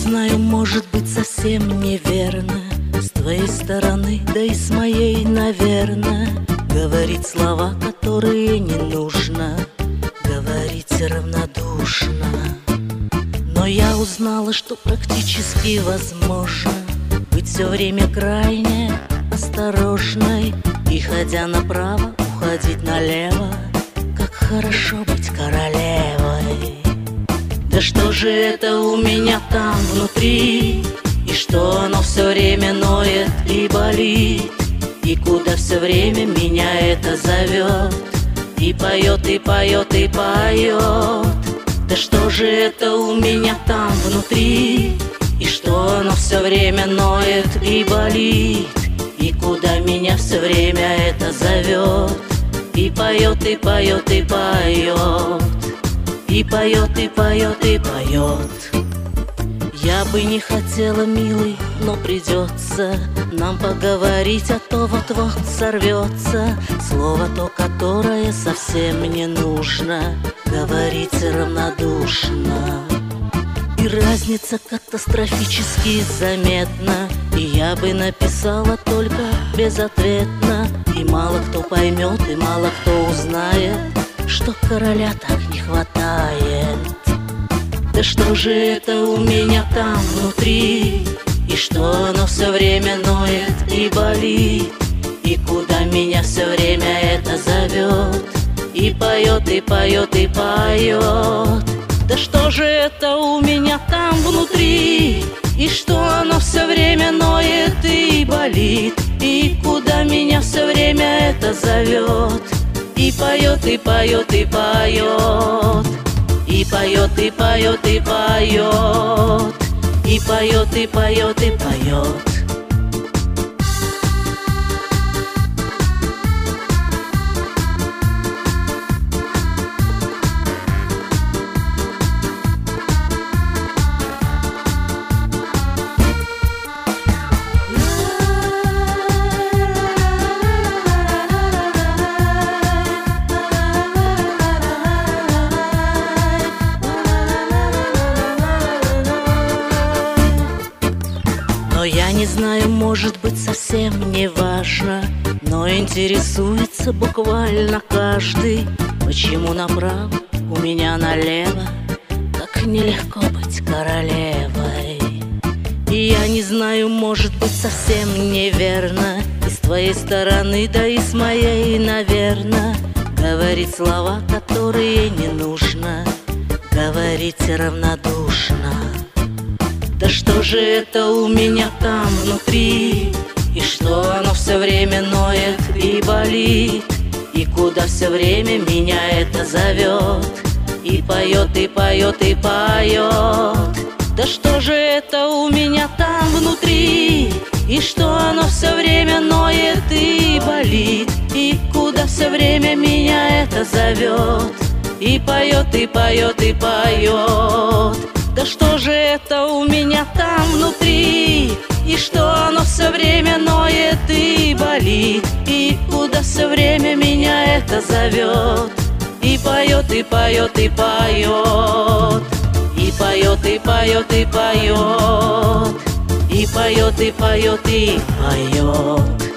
знаю, может быть совсем неверно с твоей стороны, да и с моей, наверно, говорить слова, которые не нужно говорить равнодушно. Но я узнала, что практически возможно быть все время крайне осторожной и, ходя направо, уходить налево. Как хорошо быть королевой. Да что же это у меня там внутри, и что оно все время ноет и болит, и куда все время меня это зовет, и поет, и поет, и поет. Да что же это у меня там внутри, и что оно все время ноет и болит, и куда меня все время это зовет, и поет, и поет, и поет, и поет, и поет, и поет. Я бы не хотела, милый, но придется нам поговорить, а то вот-вот сорвется слово то, которое совсем не нужно говорить равнодушно. И разница катастрофически заметна, и я бы написала только безответно. И мало кто поймет, и мало кто узнает, что короля так не хватает. Да что же это у меня там внутри, и что оно все время ноет и болит, и куда меня все время это зовет, и поет, и поет, и поет. Да что же это у меня там внутри, и что оно все время ноет и болит, и куда меня все время это зовет, и поет, и поет, и поет, и поет, и поет, и поет, и поет, и поет, и поет. Но я не знаю, может быть совсем не важно, но интересуется буквально каждый, почему направо, у меня налево, как нелегко быть королевой. И я не знаю, может быть совсем неверно и с твоей стороны, да и с моей, наверно, говорить слова, которые не нужно говорить равнодушно. Да что же это у меня там внутри, и что оно все время ноет и болит, и куда все время меня это зовет, и поет, и поет, и поет. Да что же это у меня там внутри, и что оно все время ноет и болит, и куда все время меня это зовет, и поет, и поет, и поет. Да что же это у меня там внутри, и что оно все время ноет и болит, и куда все время меня это зовет, и поет, и поет, и поет, и поет, и поет, и поет, и поет, и поет, и поет.